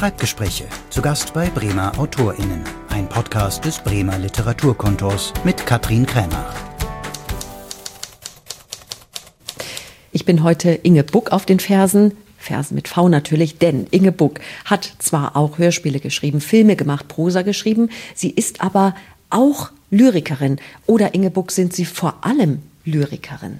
Schreibgespräche, zu Gast bei Bremer AutorInnen. Ein Podcast des Bremer Literaturkontors mit Katrin Krämer. Ich bin heute Inge Buck auf den Fersen mit V natürlich, denn Inge Buck hat zwar auch Hörspiele geschrieben, Filme gemacht, Prosa geschrieben, sie ist aber auch Lyrikerin. Oder Inge Buck, sind Sie vor allem Lyrikerin?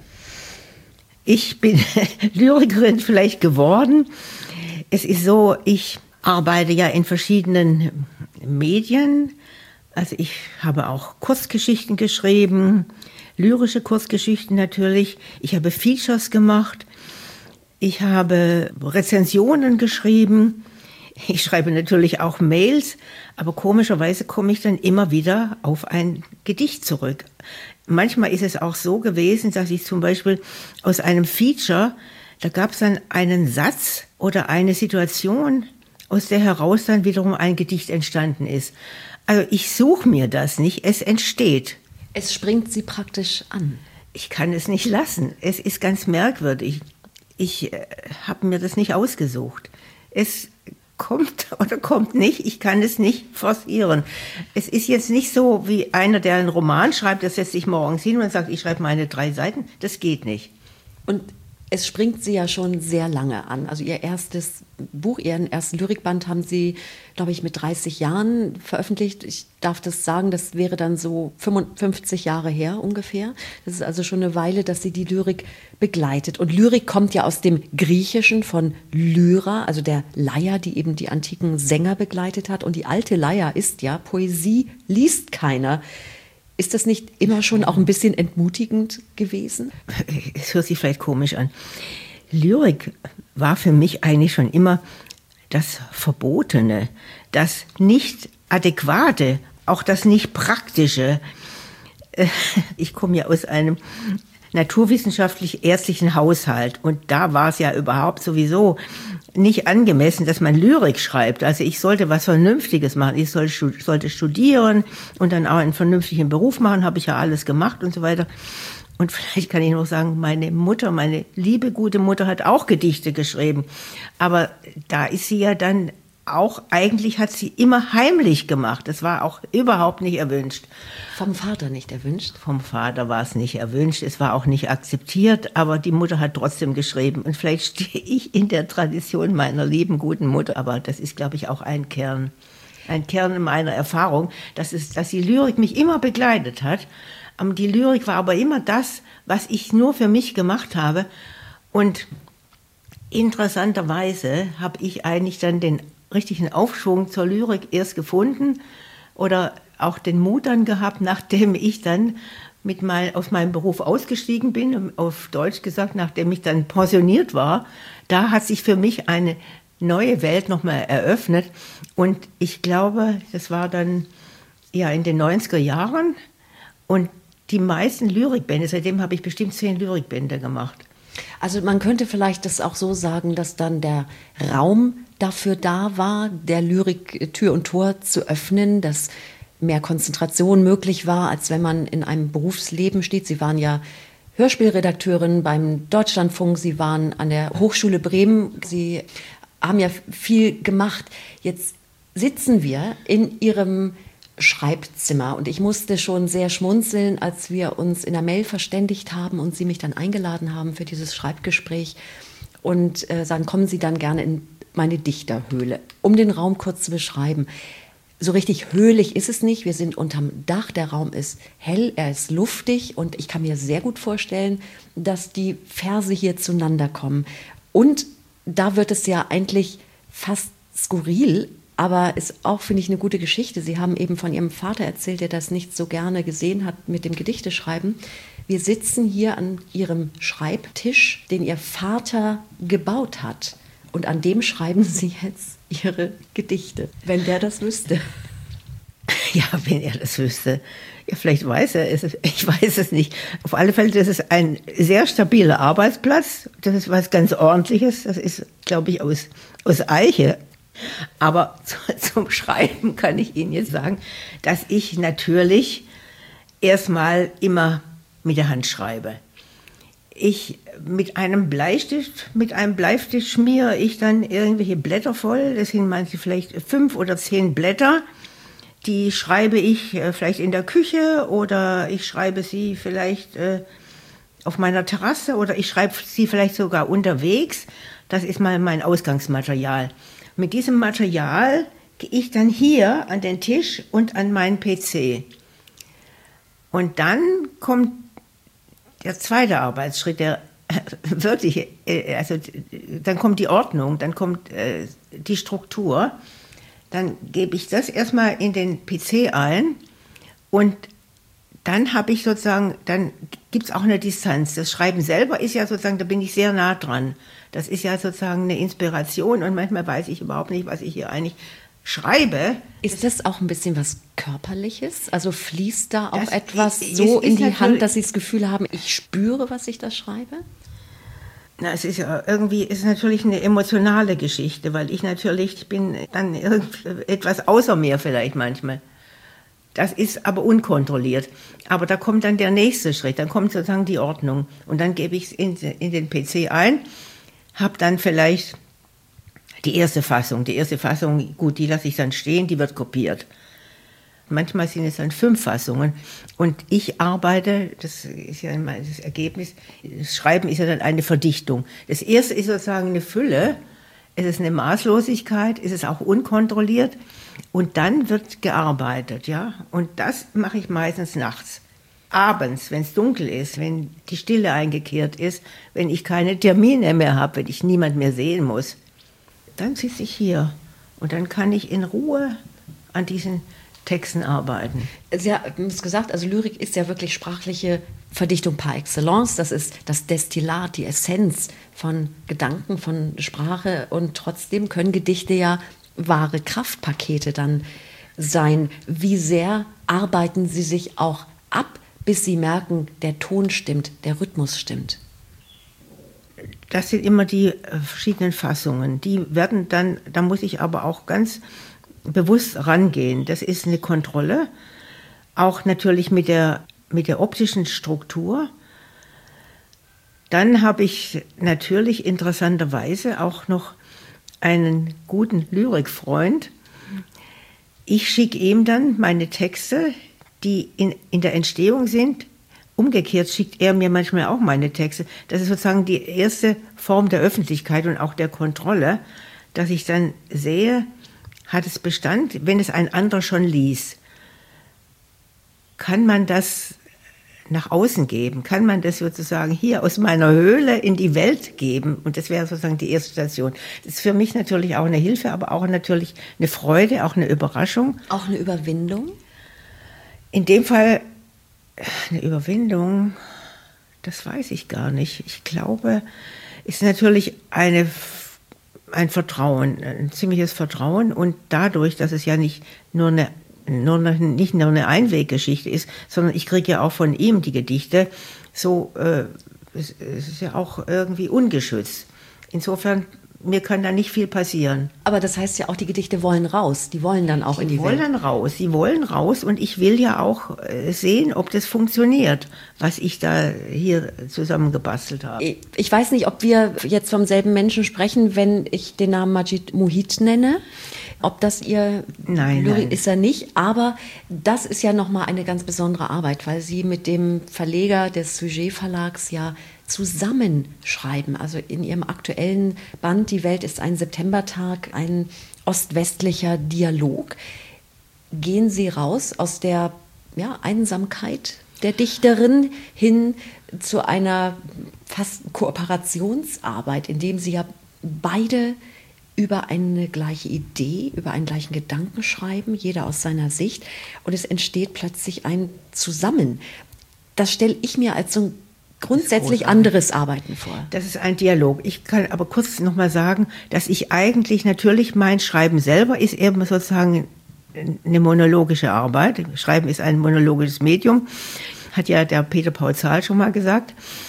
Ich bin Lyrikerin vielleicht geworden. Es ist so, ich arbeite ja in verschiedenen Medien. Also ich habe auch Kurzgeschichten geschrieben, lyrische Kurzgeschichten natürlich. Ich habe Features gemacht. Ich habe Rezensionen geschrieben. Ich schreibe natürlich auch Mails, aber komischerweise komme ich dann immer wieder auf ein Gedicht zurück. Manchmal ist es auch so gewesen, dass ich zum Beispiel aus einem Feature, da gab es dann einen Satz oder eine Situation, aus der heraus dann wiederum ein Gedicht entstanden ist. Also ich suche mir das nicht, es entsteht. Es springt Sie praktisch an. Ich kann es nicht lassen. Es ist ganz merkwürdig. Ich habe mir das nicht ausgesucht. Es kommt oder kommt nicht. Ich kann es nicht forcieren. Es ist jetzt nicht so wie einer, der einen Roman schreibt, der setzt sich morgens hin und sagt, ich schreibe meine 3 Seiten. Das geht nicht. Und es springt Sie ja schon sehr lange an. Also Ihr erstes Buch, Ihren ersten Lyrikband haben Sie, glaube ich, mit 30 Jahren veröffentlicht. Ich darf das sagen, das wäre dann so 55 Jahre her ungefähr. Das ist also schon eine Weile, dass Sie die Lyrik begleitet. Und Lyrik kommt ja aus dem Griechischen von Lyra, also der Leier, die eben die antiken Sänger begleitet hat. Und die alte Leier ist ja, Poesie liest keiner. Ist das nicht immer schon auch ein bisschen entmutigend gewesen? Es hört sich vielleicht komisch an. Lyrik war für mich eigentlich schon immer das Verbotene, das Nicht-Adäquate, auch das Nicht-Praktische. Ich komme ja aus einem naturwissenschaftlich-ärztlichen Haushalt und da war es ja überhaupt sowieso nicht angemessen, dass man Lyrik schreibt. Also ich sollte was Vernünftiges machen. Ich sollte studieren und dann auch einen vernünftigen Beruf machen, habe ich ja alles gemacht und so weiter. Und vielleicht kann ich noch sagen, meine Mutter, meine liebe, gute Mutter hat auch Gedichte geschrieben. Aber da ist sie ja dann auch, eigentlich hat sie immer heimlich gemacht. Das war auch überhaupt nicht erwünscht. Vom Vater nicht erwünscht? Vom Vater war es nicht erwünscht, es war auch nicht akzeptiert, aber die Mutter hat trotzdem geschrieben. Und vielleicht stehe ich in der Tradition meiner lieben, guten Mutter, aber das ist, glaube ich, auch ein Kern in meiner Erfahrung, dass die Lyrik mich immer begleitet hat. Die Lyrik war aber immer das, was ich nur für mich gemacht habe. Und interessanterweise habe ich eigentlich dann den richtigen Aufschwung zur Lyrik erst gefunden oder auch den Mut dann gehabt, nachdem ich dann aus meinem Beruf ausgestiegen bin, auf Deutsch gesagt, nachdem ich dann pensioniert war. Da hat sich für mich eine neue Welt nochmal eröffnet und ich glaube, das war dann ja in den 90er Jahren und die meisten Lyrikbände, seitdem habe ich bestimmt 10 Lyrikbände gemacht. Also man könnte vielleicht das auch so sagen, dass dann der Raum dafür da war, der Lyrik Tür und Tor zu öffnen, dass mehr Konzentration möglich war, als wenn man in einem Berufsleben steht. Sie waren ja Hörspielredakteurin beim Deutschlandfunk, Sie waren an der Hochschule Bremen, Sie haben ja viel gemacht. Jetzt sitzen wir in Ihrem Schreibzimmer und ich musste schon sehr schmunzeln, als wir uns in der Mail verständigt haben und Sie mich dann eingeladen haben für dieses Schreibgespräch und sagen, kommen Sie dann gerne in meine Dichterhöhle, um den Raum kurz zu beschreiben. So richtig höhlich ist es nicht, wir sind unterm Dach, der Raum ist hell, er ist luftig und ich kann mir sehr gut vorstellen, dass die Verse hier zueinander kommen. Und da wird es ja eigentlich fast skurril, aber ist auch, finde ich, eine gute Geschichte. Sie haben eben von Ihrem Vater erzählt, der das nicht so gerne gesehen hat mit dem Gedichteschreiben. Wir sitzen hier an Ihrem Schreibtisch, den Ihr Vater gebaut hat. Und an dem schreiben Sie jetzt Ihre Gedichte, wenn der das wüsste. Ja, wenn er das wüsste. Ja, vielleicht weiß er es. Ich weiß es nicht. Auf alle Fälle, das ist ein sehr stabiler Arbeitsplatz. Das ist was ganz Ordentliches. Das ist, glaube ich, aus Eiche. Aber zum Schreiben kann ich Ihnen jetzt sagen, dass ich natürlich erstmal immer mit der Hand schreibe. Mit einem Bleistift schmiere ich dann irgendwelche Blätter voll. Das sind manche vielleicht 5 oder 10 Blätter. Die schreibe ich vielleicht in der Küche oder ich schreibe sie vielleicht auf meiner Terrasse oder ich schreibe sie vielleicht sogar unterwegs. Das ist mal mein Ausgangsmaterial. Mit diesem Material gehe ich dann hier an den Tisch und an meinen PC. Und dann kommt der zweite Arbeitsschritt, der wirklich, also dann kommt die Ordnung, dann kommt die Struktur, dann gebe ich das erstmal in den PC ein und dann habe ich sozusagen, dann gibt es auch eine Distanz. Das Schreiben selber ist ja sozusagen, da bin ich sehr nah dran. Das ist ja sozusagen eine Inspiration und manchmal weiß ich überhaupt nicht, was ich hier eigentlich schreibe. Ist das auch ein bisschen was Körperliches? Also fließt da auch etwas so in die Hand, dass Sie das Gefühl haben, ich spüre, was ich da schreibe? Na, es ist ja irgendwie, ist natürlich eine emotionale Geschichte, weil ich bin dann etwas außer mir vielleicht manchmal. Das ist aber unkontrolliert. Aber da kommt dann der nächste Schritt, dann kommt sozusagen die Ordnung. Und dann gebe ich es in den PC ein, habe dann vielleicht die erste Fassung, gut, die lasse ich dann stehen, die wird kopiert. Manchmal sind es dann 5 Fassungen. Und ich arbeite, das ist ja das Ergebnis, das Schreiben ist ja dann eine Verdichtung. Das erste ist sozusagen eine Fülle, es ist eine Maßlosigkeit, es ist auch unkontrolliert. Und dann wird gearbeitet, ja. Und das mache ich meistens nachts. Abends, wenn es dunkel ist, wenn die Stille eingekehrt ist, wenn ich keine Termine mehr habe, wenn ich niemand mehr sehen muss. Dann sitze ich hier und dann kann ich in Ruhe an diesen Texten arbeiten. Sie haben es gesagt, also Lyrik ist ja wirklich sprachliche Verdichtung par excellence. Das ist das Destillat, die Essenz von Gedanken, von Sprache. Und trotzdem können Gedichte ja wahre Kraftpakete dann sein. Wie sehr arbeiten Sie sich auch ab, bis Sie merken, der Ton stimmt, der Rhythmus stimmt? Das sind immer die verschiedenen Fassungen. Die werden dann, da muss ich aber auch ganz bewusst rangehen. Das ist eine Kontrolle, auch natürlich mit der optischen Struktur. Dann habe ich natürlich interessanterweise auch noch einen guten Lyrikfreund. Ich schicke ihm dann meine Texte, die in der Entstehung sind. Umgekehrt schickt er mir manchmal auch meine Texte. Das ist sozusagen die erste Form der Öffentlichkeit und auch der Kontrolle, dass ich dann sehe, hat es Bestand, wenn es ein anderer schon liest. Kann man das nach außen geben? Kann man das sozusagen hier aus meiner Höhle in die Welt geben? Und das wäre sozusagen die erste Station. Das ist für mich natürlich auch eine Hilfe, aber auch natürlich eine Freude, auch eine Überraschung. Auch eine Überwindung? In dem Fall eine Überwindung, das weiß ich gar nicht. Ich glaube, ist natürlich ein Vertrauen, ein ziemliches Vertrauen. Und dadurch, dass es ja nicht nur eine Einweggeschichte ist, sondern ich kriege ja auch von ihm die Gedichte, so es ist ja auch irgendwie ungeschützt. Insofern, mir kann da nicht viel passieren. Aber das heißt ja auch, die Gedichte wollen raus, die wollen dann auch in die Welt. Sie wollen raus und ich will ja auch sehen, ob das funktioniert, was ich da hier zusammengebastelt habe. Ich weiß nicht, ob wir jetzt vom selben Menschen sprechen, wenn ich den Namen Majid Muhit nenne. Ob das Ihr Lyrik ist er nicht, aber das ist ja nochmal eine ganz besondere Arbeit, weil Sie mit dem Verleger des Sujet Verlags ja zusammenschreiben. Also in Ihrem aktuellen Band Die Welt ist ein Septembertag, ein ostwestlicher Dialog. Gehen Sie raus aus der Einsamkeit der Dichterin hin zu einer fast Kooperationsarbeit, in dem Sie ja beide über eine gleiche Idee, über einen gleichen Gedanken schreiben, jeder aus seiner Sicht, und es entsteht plötzlich ein Zusammen. Das stelle ich mir als so ein grundsätzlich anderes Arbeiten vor. Das ist ein Dialog. Ich kann aber kurz noch mal sagen, dass ich eigentlich natürlich, mein Schreiben selber ist eben sozusagen eine monologische Arbeit. Schreiben ist ein monologisches Medium, hat ja der Peter Paul Zahl schon mal gesagt.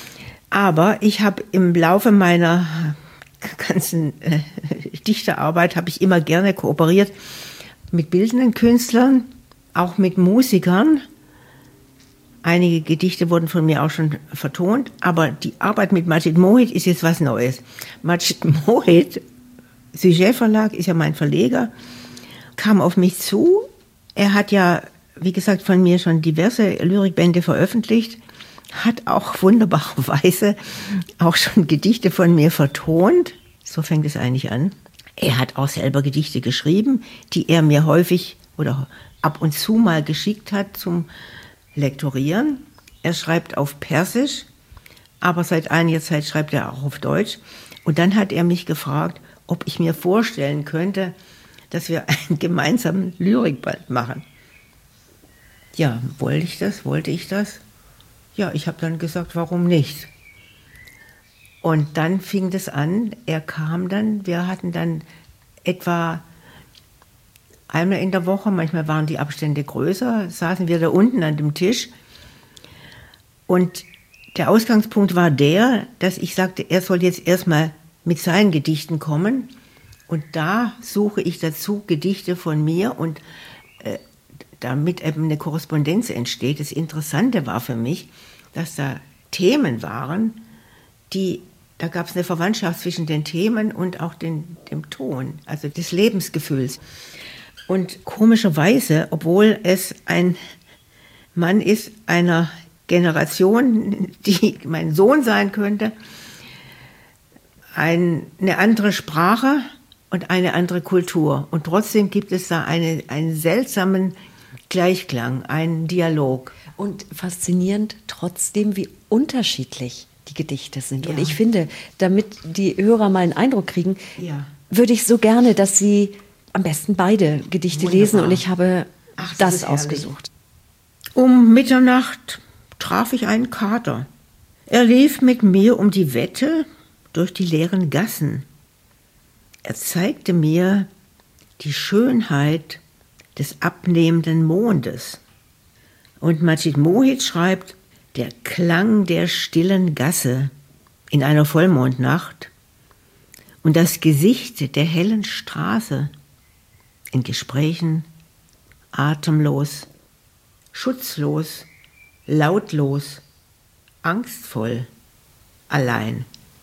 Aber ich habe im Laufe meiner ganzen Dichterarbeit habe ich immer gerne kooperiert mit bildenden Künstlern, auch mit Musikern, Einige Gedichte wurden von mir auch schon vertont, aber die Arbeit mit Majid Mohit ist jetzt was Neues. Majid Mohit, Sujet Verlag, ist ja mein Verleger, kam auf mich zu. Er hat ja, wie gesagt, von mir schon diverse Lyrikbände veröffentlicht, hat auch wunderbarerweise auch schon Gedichte von mir vertont. So fängt es eigentlich an. Er hat auch selber Gedichte geschrieben, die er mir häufig oder ab und zu mal geschickt hat zum Lektorieren. Er schreibt auf Persisch, aber seit einiger Zeit schreibt er auch auf Deutsch. Und dann hat er mich gefragt, ob ich mir vorstellen könnte, dass wir einen gemeinsamen Lyrikband machen. Ja, wollte ich das? Ja, ich habe dann gesagt, warum nicht? Und dann fing das an, er kam dann, wir hatten dann etwa einmal in der Woche, manchmal waren die Abstände größer, saßen wir da unten an dem Tisch. Und der Ausgangspunkt war der, dass ich sagte, er soll jetzt erstmal mit seinen Gedichten kommen. Und da suche ich dazu Gedichte von mir und damit eben eine Korrespondenz entsteht. Das Interessante war für mich, dass da Themen waren, da gab es eine Verwandtschaft zwischen den Themen und auch dem Ton, also des Lebensgefühls. Und komischerweise, obwohl es ein Mann ist einer Generation, die mein Sohn sein könnte, eine andere Sprache und eine andere Kultur. Und trotzdem gibt es da einen seltsamen Gleichklang, einen Dialog. Und faszinierend trotzdem, wie unterschiedlich die Gedichte sind. Ja. Und ich finde, damit die Hörer mal einen Eindruck kriegen, Ja. würde ich so gerne, dass sie am besten beide Gedichte Wunderbar. lesen. Und ich habe Ach, das das ist herrlich. ausgesucht. Um Mitternacht traf ich einen Kater. Er lief mit mir um die Wette durch die leeren Gassen. Er zeigte mir die Schönheit des abnehmenden Mondes. Und Majid Mohit schreibt, der Klang der stillen Gasse in einer Vollmondnacht und das Gesicht der hellen Straße in Gesprächen atemlos, schutzlos, lautlos, angstvoll, allein.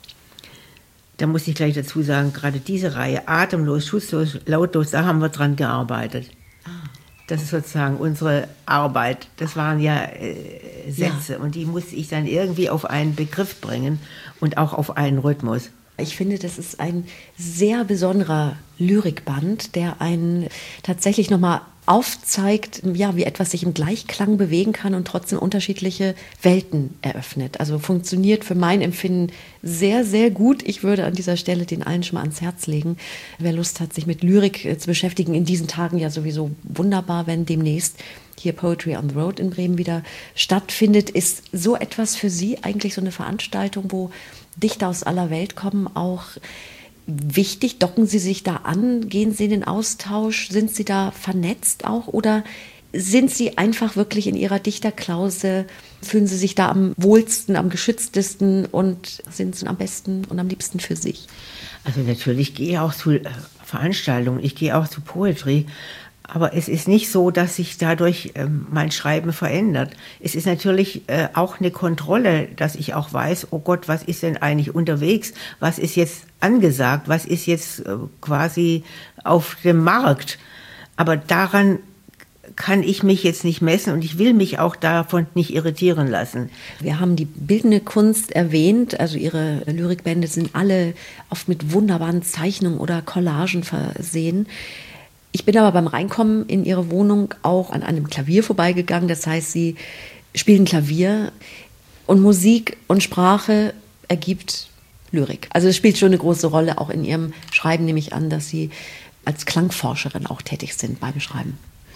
Da muss ich gleich dazu sagen, gerade diese Reihe, atemlos, schutzlos, lautlos, da haben wir dran gearbeitet. Das ist sozusagen unsere Arbeit. Das waren ja Sätze und die musste ich dann irgendwie auf einen Begriff bringen und auch auf einen Rhythmus. Ich finde, das ist ein sehr besonderer Lyrikband, der einen tatsächlich nochmal aufzeigt, ja, wie etwas sich im Gleichklang bewegen kann und trotzdem unterschiedliche Welten eröffnet. Also funktioniert für mein Empfinden sehr, sehr gut. Ich würde an dieser Stelle den allen schon mal ans Herz legen. Wer Lust hat, sich mit Lyrik zu beschäftigen, in diesen Tagen ja sowieso wunderbar, wenn demnächst hier Poetry on the Road in Bremen wieder stattfindet, ist so etwas für Sie eigentlich so eine Veranstaltung, wo Dichter aus aller Welt kommen, auch wichtig? Docken Sie sich da an? Gehen Sie in den Austausch? Sind Sie da vernetzt auch? Oder sind Sie einfach wirklich in Ihrer Dichterklause? Fühlen Sie sich da am wohlsten, am geschütztesten und sind Sie am besten und am liebsten für sich? Also natürlich gehe ich auch zu Veranstaltungen, ich gehe auch zu Poetry, aber es ist nicht so, dass sich dadurch mein Schreiben verändert. Es ist natürlich auch eine Kontrolle, dass ich auch weiß, oh Gott, was ist denn eigentlich unterwegs? Was ist jetzt angesagt? Was ist jetzt quasi auf dem Markt? Aber daran kann ich mich jetzt nicht messen und ich will mich auch davon nicht irritieren lassen. Wir haben die bildende Kunst erwähnt, also Ihre Lyrikbände sind alle oft mit wunderbaren Zeichnungen oder Collagen versehen. Ich bin aber beim Reinkommen in Ihre Wohnung auch an einem Klavier vorbeigegangen. Das heißt, Sie spielen Klavier und Musik und Sprache ergibt Lyrik. Also es spielt schon eine große Rolle, auch in Ihrem Schreiben nehme ich an, dass Sie als Klangforscherin auch tätig sind beim Schreiben.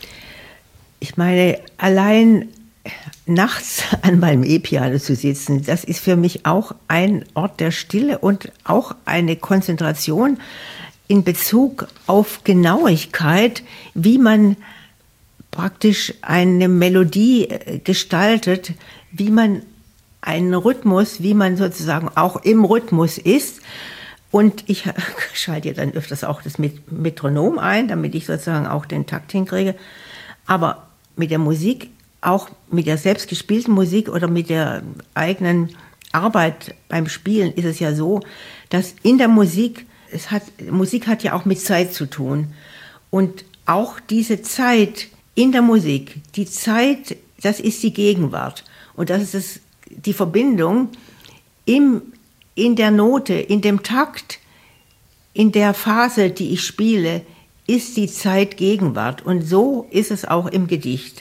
Ich meine, allein nachts an meinem E-Piano zu sitzen, das ist für mich auch ein Ort der Stille und auch eine Konzentration in Bezug auf Genauigkeit, wie man praktisch eine Melodie gestaltet, wie man einen Rhythmus, wie man sozusagen auch im Rhythmus ist. Und ich schalte ja dann öfters auch das Metronom ein, damit ich sozusagen auch den Takt hinkriege. Aber mit der Musik auch mit der selbst gespielten Musik oder mit der eigenen Arbeit beim Spielen ist es ja so, dass in der Musik, Musik hat ja auch mit Zeit zu tun. Und auch diese Zeit in der Musik, die Zeit, das ist die Gegenwart. Und das ist die Verbindung in der Note, in dem Takt, in der Phase, die ich spiele, ist die Zeit Gegenwart. Und so ist es auch im Gedicht.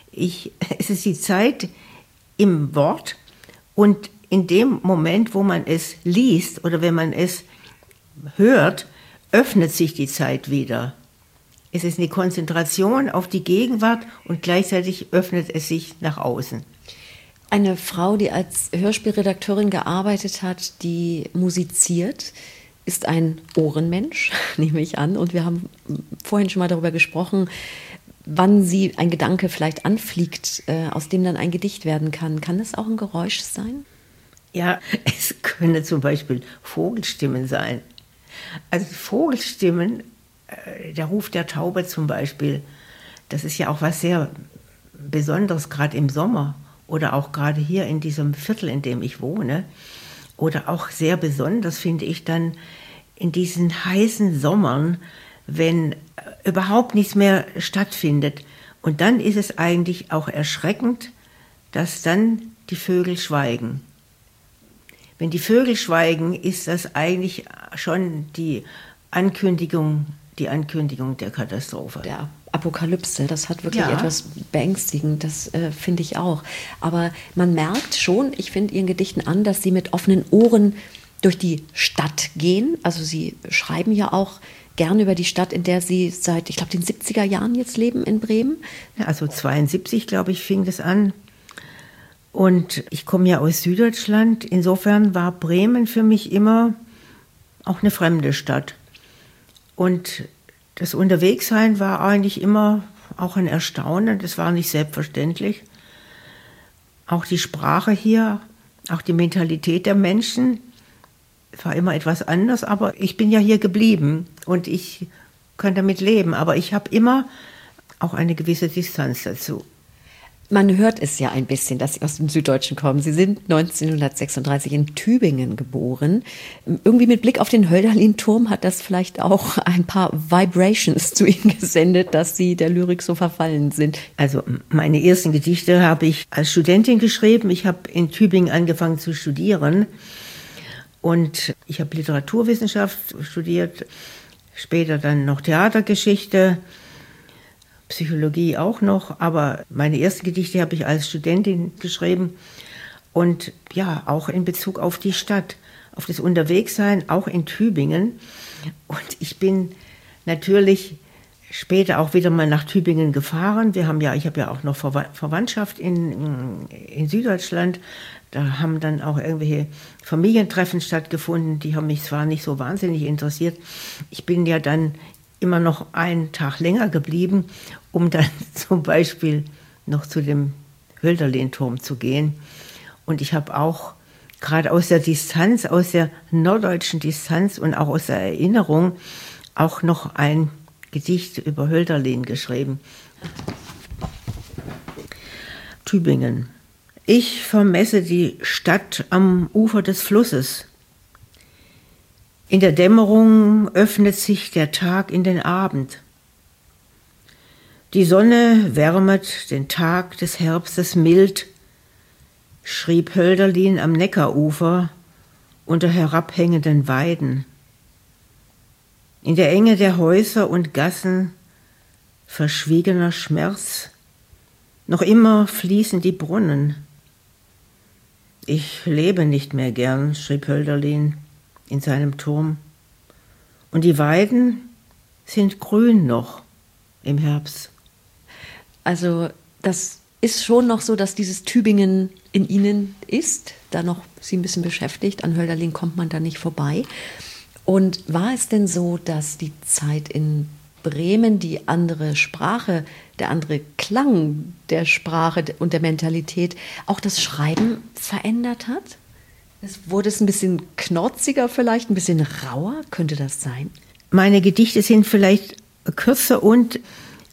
Es ist die Zeit im Wort und in dem Moment, wo man es liest oder wenn man es hört, öffnet sich die Zeit wieder. Es ist eine Konzentration auf die Gegenwart und gleichzeitig öffnet es sich nach außen. Eine Frau, die als Hörspielredakteurin gearbeitet hat, die musiziert, ist ein Ohrenmensch, nehme ich an. Und wir haben vorhin schon mal darüber gesprochen, wann sie ein Gedanke vielleicht anfliegt, aus dem dann ein Gedicht werden kann. Kann das auch ein Geräusch sein? Ja, es können zum Beispiel Vogelstimmen sein. Also Vogelstimmen, der Ruf der Taube zum Beispiel, das ist ja auch was sehr Besonderes, gerade im Sommer oder auch gerade hier in diesem Viertel, in dem ich wohne. Oder auch sehr besonders finde ich dann in diesen heißen Sommern, wenn überhaupt nichts mehr stattfindet. Und dann ist es eigentlich auch erschreckend, dass dann die Vögel schweigen. Wenn die Vögel schweigen, ist das eigentlich schon die Ankündigung der Katastrophe. Der Apokalypse, das hat wirklich etwas Beängstigendes, finde ich auch. Aber man merkt schon, ich finde Ihren Gedichten an, dass Sie mit offenen Ohren durch die Stadt gehen. Also Sie schreiben ja auch gerne über die Stadt, in der Sie seit, ich glaube, den 70er Jahren jetzt leben in Bremen. Ja, also 72, glaube ich, fing das an. Und ich komme ja aus Süddeutschland. Insofern war Bremen für mich immer auch eine fremde Stadt. Und das Unterwegssein war eigentlich immer auch ein Erstaunen. Das war nicht selbstverständlich. Auch die Sprache hier, auch die Mentalität der Menschen, es war immer etwas anders. Aber ich bin ja hier geblieben und ich kann damit leben. Aber ich habe immer auch eine gewisse Distanz dazu. Man hört es ja ein bisschen, dass Sie aus dem Süddeutschen kommen. Sie sind 1936 in Tübingen geboren. Irgendwie mit Blick auf den Hölderlin-Turm hat das vielleicht auch ein paar Vibrations zu Ihnen gesendet, dass Sie der Lyrik so verfallen sind. Also meine ersten Gedichte habe ich als Studentin geschrieben. Ich habe in Tübingen angefangen zu studieren und ich habe Literaturwissenschaft studiert, später dann noch Theatergeschichte, Psychologie auch noch, aber meine ersten Gedichte habe ich als Studentin geschrieben und ja, auch in Bezug auf die Stadt, auf das Unterwegssein, auch in Tübingen. Und ich bin natürlich später auch wieder mal nach Tübingen gefahren. Ich habe ja auch noch Verwandtschaft in Süddeutschland. Da haben dann auch irgendwelche Familientreffen stattgefunden, die haben mich zwar nicht so wahnsinnig interessiert. Ich bin ja dann immer noch einen Tag länger geblieben, um dann zum Beispiel noch zu dem Hölderlin-Turm zu gehen. Und ich habe auch gerade aus der Distanz, aus der norddeutschen Distanz und auch aus der Erinnerung auch noch ein Gedicht über Hölderlin geschrieben. Tübingen. Ich vermesse die Stadt am Ufer des Flusses. In der Dämmerung öffnet sich der Tag in den Abend. Die Sonne wärmet den Tag des Herbstes mild, schrieb Hölderlin am Neckarufer unter herabhängenden Weiden. In der Enge der Häuser und Gassen verschwiegener Schmerz, noch immer fließen die Brunnen. Ich lebe nicht mehr gern, schrieb Hölderlin in seinem Turm. Und die Weiden sind grün noch im Herbst. Also das ist schon noch so, dass dieses Tübingen in Ihnen ist, da noch Sie ein bisschen beschäftigt. An Hölderlin kommt man da nicht vorbei. Und war es denn so, dass die Zeit in Bremen die andere Sprache, der andere Klang der Sprache und der Mentalität auch das Schreiben verändert hat? Wurde es ein bisschen knotziger vielleicht, ein bisschen rauer? Könnte das sein? Meine Gedichte sind vielleicht kürzer und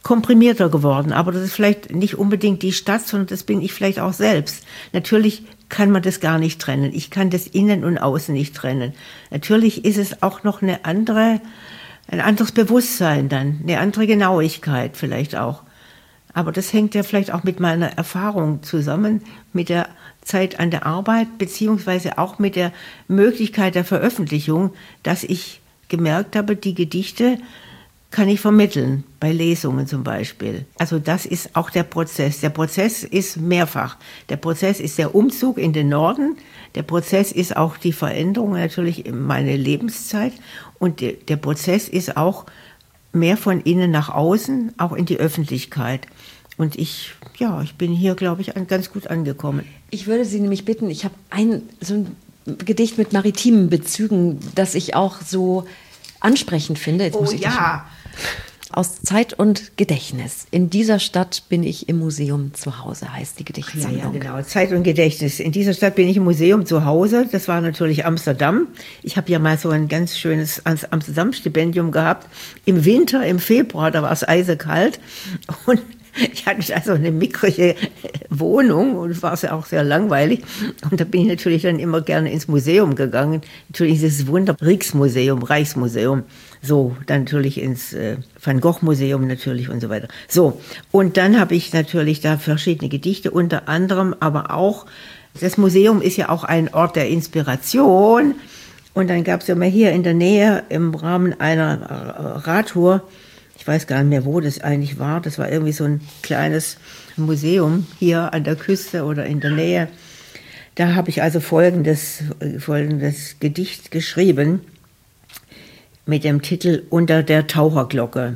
komprimierter geworden. Aber das ist vielleicht nicht unbedingt die Stadt, sondern das bin ich vielleicht auch selbst. Natürlich kann man das gar nicht trennen. Ich kann das Innen und Außen nicht trennen. Natürlich ist es auch noch ein anderes Bewusstsein dann, eine andere Genauigkeit vielleicht auch. Aber das hängt ja vielleicht auch mit meiner Erfahrung zusammen, mit der Zeit an der Arbeit, beziehungsweise auch mit der Möglichkeit der Veröffentlichung, dass ich gemerkt habe, die Gedichte kann ich vermitteln, bei Lesungen zum Beispiel. Also das ist auch der Prozess. Der Prozess ist mehrfach. Der Prozess ist der Umzug in den Norden. Der Prozess ist auch die Veränderung natürlich in meine Lebenszeit. Und der Prozess ist auch mehr von innen nach außen, auch in die Öffentlichkeit. Und ich bin hier, glaube ich, ganz gut angekommen. Ich würde Sie nämlich bitten, ich habe so ein Gedicht mit maritimen Bezügen, das ich auch so ansprechend finde. Jetzt muss ich aus Zeit und Gedächtnis. In dieser Stadt bin ich im Museum zu Hause, heißt die Gedichtsammlung. Ja, genau. Zeit und Gedächtnis. In dieser Stadt bin ich im Museum zu Hause. Das war natürlich Amsterdam. Ich habe ja mal so ein ganz schönes Amsterdam-Stipendium gehabt. Im Winter, im Februar, da war es eisekalt. Und ich hatte also eine mickrige Wohnung und es war auch sehr langweilig. Und da bin ich natürlich dann immer gerne ins Museum gegangen. Natürlich dieses Rijksmuseum, Reichsmuseum. So, dann natürlich ins Van Gogh Museum natürlich und so weiter. So, und dann habe ich natürlich da verschiedene Gedichte, unter anderem aber auch, das Museum ist ja auch ein Ort der Inspiration. Und dann gab es ja mal hier in der Nähe im Rahmen einer Radtour, ich weiß gar nicht mehr, wo das eigentlich war. Das war irgendwie so ein kleines Museum hier an der Küste oder in der Nähe. Da habe ich also folgendes Gedicht geschrieben mit dem Titel Unter der Taucherglocke.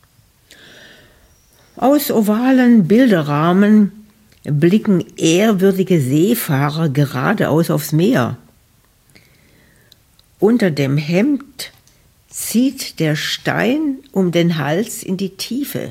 Aus ovalen Bilderrahmen blicken ehrwürdige Seefahrer geradeaus aufs Meer. Unter dem Hemd zieht der Stein um den Hals in die Tiefe.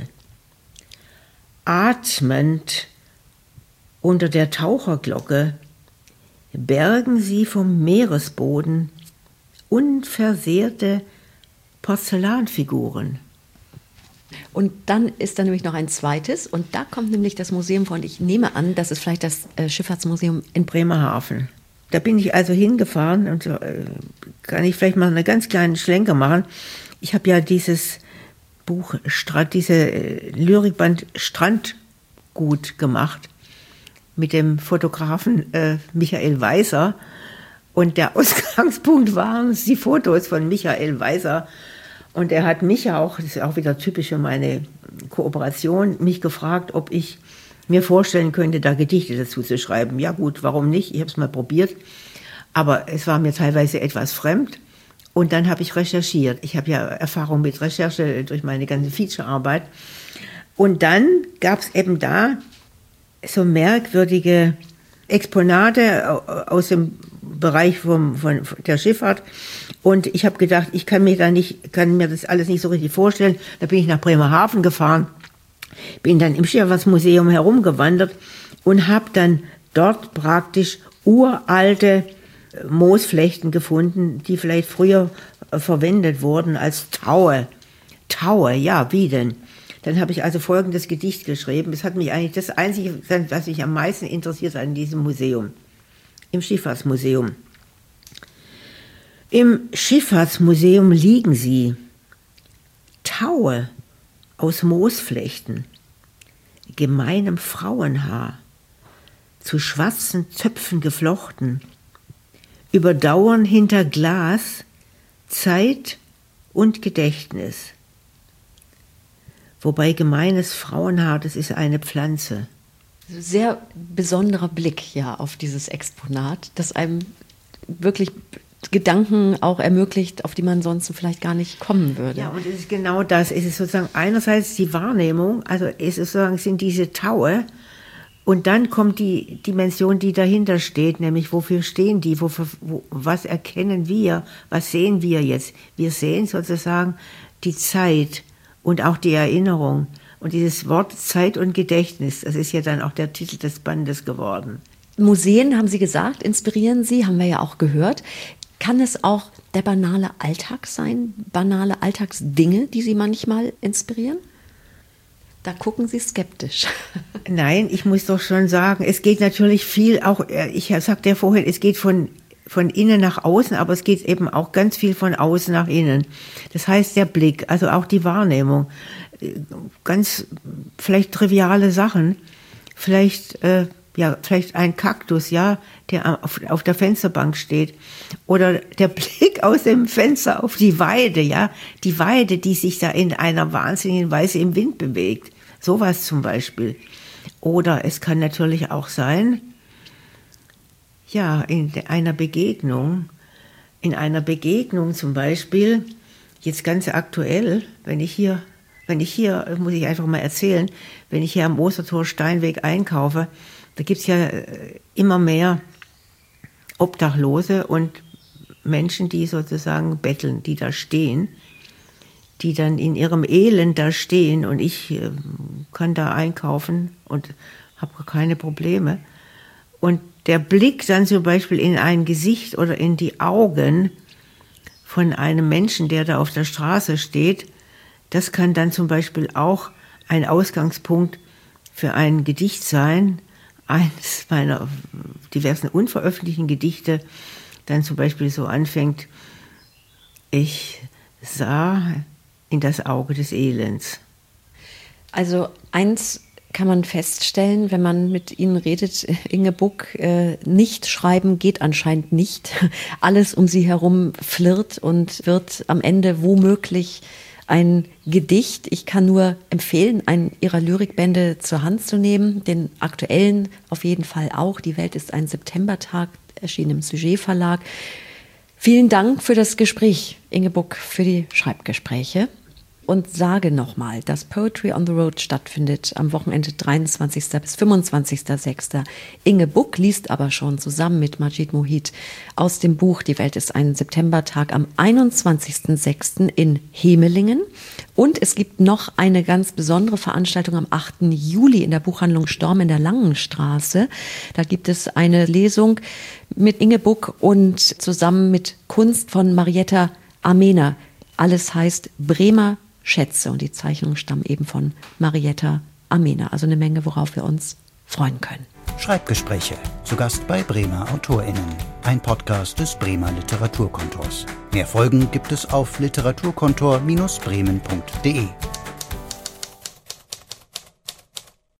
Atmend unter der Taucherglocke bergen sie vom Meeresboden unversehrte Porzellanfiguren. Und dann ist da nämlich noch ein zweites und da kommt nämlich das Museum vor und ich nehme an, das ist vielleicht das Schifffahrtsmuseum in Bremerhaven. Da bin ich also hingefahren und kann ich vielleicht mal einen ganz kleinen Schlenker machen. Ich habe ja dieses Buch, diese Lyrikband Strandgut gemacht mit dem Fotografen Michael Weiser. Und der Ausgangspunkt waren die Fotos von Michael Weiser. Und er hat mich ja auch, das ist auch wieder typisch für meine Kooperation, mich gefragt, ob ich mir vorstellen könnte, da Gedichte dazu zu schreiben. Ja gut, warum nicht? Ich habe es mal probiert. Aber es war mir teilweise etwas fremd. Und dann habe ich recherchiert. Ich habe ja Erfahrung mit Recherche durch meine ganze Feature-Arbeit. Und dann gab es eben da so merkwürdige Exponate aus dem Bereich von der Schifffahrt. Und ich habe gedacht, ich kann mir das alles nicht so richtig vorstellen. Da bin ich nach Bremerhaven gefahren, bin dann im Schifffahrtsmuseum herumgewandert und habe dann dort praktisch uralte Moosflechten gefunden, die vielleicht früher verwendet wurden als Taue. Taue, ja, wie denn? Dann habe ich also folgendes Gedicht geschrieben. Es hat mich eigentlich das Einzige, was mich am meisten interessiert an diesem Museum, im Schifffahrtsmuseum. Im Schifffahrtsmuseum liegen sie, Taue aus Moosflechten, gemeinem Frauenhaar, zu schwarzen Zöpfen geflochten, überdauern hinter Glas Zeit und Gedächtnis. Wobei gemeines Frauenhaar, das ist eine Pflanze. Sehr besonderer Blick ja auf dieses Exponat, das einem wirklich Gedanken auch ermöglicht, auf die man sonst vielleicht gar nicht kommen würde. Ja, und es ist genau das. Es ist sozusagen einerseits die Wahrnehmung, also es ist sozusagen, sind diese Taue, und dann kommt die Dimension, die dahinter steht, nämlich wofür stehen die, was erkennen wir, was sehen wir jetzt? Wir sehen sozusagen die Zeit und auch die Erinnerung. Und dieses Wort Zeit und Gedächtnis, das ist ja dann auch der Titel des Bandes geworden. Museen, haben Sie gesagt, inspirieren Sie, haben wir ja auch gehört. Kann es auch der banale Alltag sein, banale Alltagsdinge, die Sie manchmal inspirieren? Da gucken Sie skeptisch. Nein, ich muss doch schon sagen, es geht natürlich viel, auch, ich sagte ja vorhin, es geht von innen nach außen, aber es geht eben auch ganz viel von außen nach innen. Das heißt, der Blick, also auch die Wahrnehmung, ganz vielleicht triviale Sachen, vielleicht ein Kaktus, ja, der auf der Fensterbank steht, oder der Blick aus dem Fenster auf die Weide, ja, die Weide, die sich da in einer wahnsinnigen Weise im Wind bewegt. Sowas zum Beispiel. Oder es kann natürlich auch sein, ja, in einer Begegnung zum Beispiel, jetzt ganz aktuell, wenn ich hier, muss ich einfach mal erzählen, wenn ich hier am Ostertor Steinweg einkaufe, da gibt's ja immer mehr Obdachlose und Menschen, die sozusagen betteln, die da stehen, die dann in ihrem Elend da stehen, und ich kann da einkaufen und habe keine Probleme. Und der Blick dann zum Beispiel in ein Gesicht oder in die Augen von einem Menschen, der da auf der Straße steht, das kann dann zum Beispiel auch ein Ausgangspunkt für ein Gedicht sein, eines meiner diversen unveröffentlichten Gedichte, dann zum Beispiel so anfängt: Ich sah in das Auge des Elends. Also eins kann man feststellen, wenn man mit Ihnen redet, Inge Buck, nicht schreiben geht anscheinend nicht. Alles um Sie herum flirrt und wird am Ende womöglich ein Gedicht. Ich kann nur empfehlen, einen Ihrer Lyrikbände zur Hand zu nehmen, den aktuellen auf jeden Fall auch. Die Welt ist ein Septembertag, erschienen im Sujet Verlag. Vielen Dank für das Gespräch, Inge Buck, für die Schreibgespräche. Und sage nochmal, dass Poetry on the Road stattfindet am Wochenende 23. bis 25.06. Inge Buck liest aber schon zusammen mit Majid Mohit aus dem Buch Die Welt ist ein Septembertag am 21.06. in Hemelingen. Und es gibt noch eine ganz besondere Veranstaltung am 8. Juli in der Buchhandlung Storm in der Langenstraße. Da gibt es eine Lesung mit Inge Buck und zusammen mit Kunst von Marietta Amena. Alles heißt Bremer Schätze, und die Zeichnungen stammen eben von Marietta Amena. Also eine Menge, worauf wir uns freuen können. Schreibgespräche, zu Gast bei Bremer AutorInnen. Ein Podcast des Bremer Literaturkontors. Mehr Folgen gibt es auf literaturkontor-bremen.de.